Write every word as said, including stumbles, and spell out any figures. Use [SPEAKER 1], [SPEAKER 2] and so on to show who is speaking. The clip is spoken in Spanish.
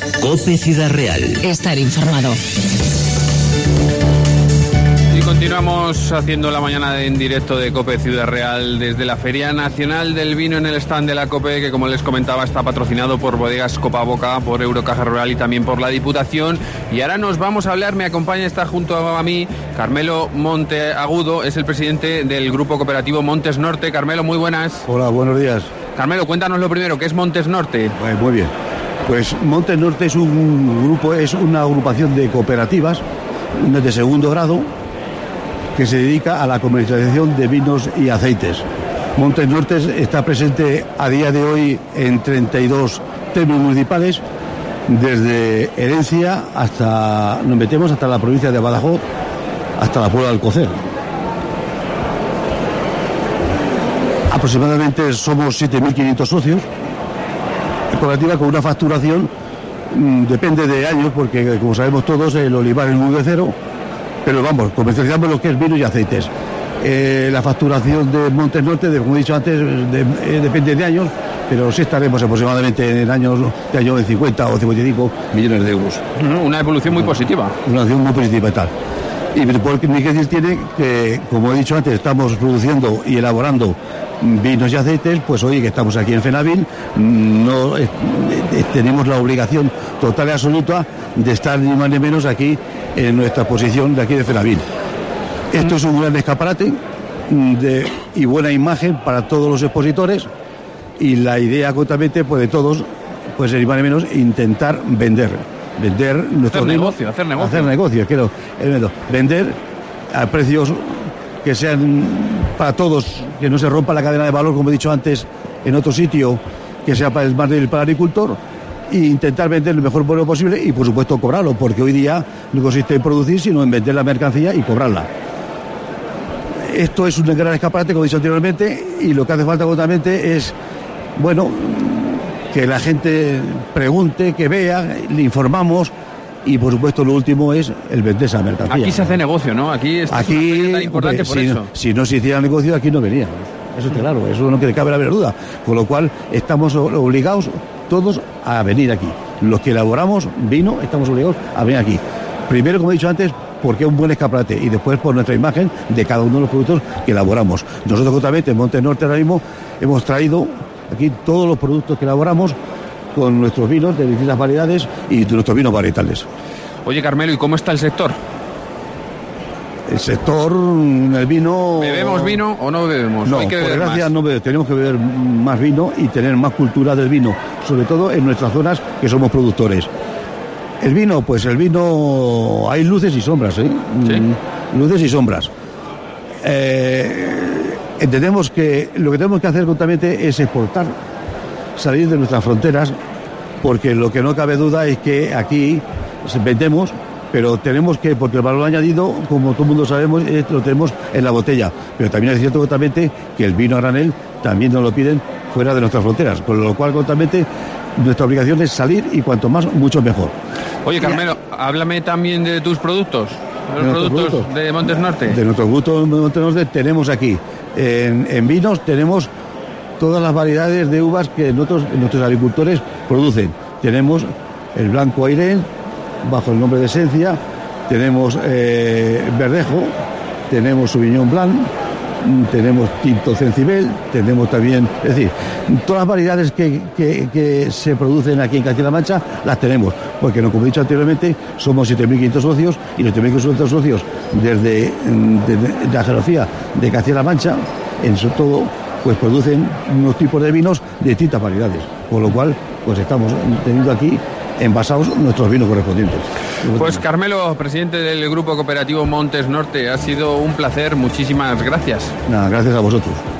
[SPEAKER 1] COPE Ciudad Real.
[SPEAKER 2] Estar informado.
[SPEAKER 3] Y continuamos haciendo la mañana en directo de COPE Ciudad Real desde la Feria Nacional del Vino en el stand de la COPE, que como les comentaba está patrocinado por Bodegas Copa Boca, por Eurocaja Rural y también por la Diputación. Y ahora nos vamos a hablar, me acompaña, está junto a mí Carmelo Monteagudo, es el presidente del grupo cooperativo Montes Norte. Carmelo, muy buenas.
[SPEAKER 4] Hola, buenos días.
[SPEAKER 3] Carmelo, cuéntanos lo primero, ¿qué es Montes Norte?
[SPEAKER 4] Pues muy bien. Pues Montes Norte es un grupo, es una agrupación de cooperativas de segundo grado que se dedica a la comercialización de vinos y aceites. Montes Norte está presente a día de hoy en treinta y dos términos municipales, desde Herencia hasta, nos metemos hasta la provincia de Badajoz, hasta la Puebla de Alcocer. Aproximadamente somos siete mil quinientos socios, cooperativa con una facturación, mmm, depende de años, porque como sabemos todos, el olivar es muy de cero, pero vamos, comercializamos lo que es vinos y aceites. Eh, la facturación de Montes Norte, de, como he dicho antes, de, eh, depende de años, pero sí estaremos aproximadamente en años de año en cincuenta o cincuenta y cinco millones de euros.
[SPEAKER 3] Una evolución muy positiva.
[SPEAKER 4] Una evolución muy positiva y tal. Y porque mi que decir tiene que, como he dicho antes, estamos produciendo y elaborando vinos y aceites, pues hoy que estamos aquí en Fenavil, no eh, eh, tenemos la obligación total y absoluta de estar ni más ni menos aquí en nuestra posición de aquí de Fenavil. Esto es un gran escaparate de, y buena imagen para todos los expositores, y la idea justamente pues de todos pues ni más ni menos intentar vender vender nuestro
[SPEAKER 3] hacer negocio, hacer negocio
[SPEAKER 4] hacer negocio, quiero vender a precios que sean para todos, que no se rompa la cadena de valor, como he dicho antes, en otro sitio, que sea para el más débil para el agricultor, e intentar vender lo mejor bueno posible y por supuesto cobrarlo, porque hoy día no consiste en producir, sino en vender la mercancía y cobrarla. Esto es un gran escaparate, como he dicho anteriormente, y lo que hace falta justamente es, bueno, que la gente pregunte, que vea, le informamos. Y por supuesto lo último es el vender esa mercancía.
[SPEAKER 3] Aquí se hace negocio, ¿no? Aquí es
[SPEAKER 4] aquí,
[SPEAKER 3] una tan importante,
[SPEAKER 4] hombre,
[SPEAKER 3] por
[SPEAKER 4] si,
[SPEAKER 3] eso.
[SPEAKER 4] No, si no se hiciera negocio, aquí no venía. Eso está claro, eso no que cabe la menor duda. Con lo cual estamos obligados todos a venir aquí. Los que elaboramos vino estamos obligados a venir aquí. Primero, como he dicho antes, porque es un buen escaparate, y después por nuestra imagen de cada uno de los productos que elaboramos. Nosotros justamente en Montes Norte ahora mismo hemos traído aquí todos los productos que elaboramos con nuestros vinos de distintas variedades y nuestros vinos varietales.
[SPEAKER 3] Oye, Carmelo, ¿y cómo está el sector?
[SPEAKER 4] El sector, el vino...
[SPEAKER 3] ¿Bebemos vino o no bebemos?
[SPEAKER 4] No,
[SPEAKER 3] Hay que
[SPEAKER 4] por
[SPEAKER 3] beber
[SPEAKER 4] desgracia
[SPEAKER 3] más.
[SPEAKER 4] no bebemos, tenemos que beber más vino y tener más cultura del vino, sobre todo en nuestras zonas que somos productores. El vino, pues el vino, hay luces y sombras, ¿eh?
[SPEAKER 3] ¿Sí?
[SPEAKER 4] Luces y sombras. Eh, entendemos que lo que tenemos que hacer justamente es exportar, salir de nuestras fronteras, porque lo que no cabe duda es que aquí vendemos, pero tenemos que, porque el valor añadido, como todo el mundo sabemos, lo tenemos en la botella, pero también es cierto justamente que el vino a granel también nos lo piden fuera de nuestras fronteras, con lo cual justamente nuestra obligación es salir, y cuanto más, mucho mejor.
[SPEAKER 3] Oye, Carmelo, háblame también de tus productos, de los productos, productos de Montes Norte.
[SPEAKER 4] De nuestros productos de Montes Norte tenemos aquí, en, en vinos tenemos todas las variedades de uvas que nosotros, nuestros agricultores producen. Tenemos el Blanco Airén, bajo el nombre de Esencia, tenemos eh, Verdejo, tenemos Sauvignon Blanc, tenemos Tinto Cencibel, tenemos también, es decir, todas las variedades que, que, que se producen aquí en Castilla-La Mancha las tenemos, porque como he dicho anteriormente, somos siete mil quinientos socios, y los siete mil quinientos socios desde, desde la geografía de Castilla-La Mancha, en sobre todo, pues producen unos tipos de vinos de distintas variedades, con lo cual pues estamos teniendo aquí envasados nuestros vinos correspondientes.
[SPEAKER 3] Pues Carmelo, presidente del Grupo Cooperativo Montes Norte, ha sido un placer, muchísimas gracias.
[SPEAKER 4] Nada, gracias a vosotros.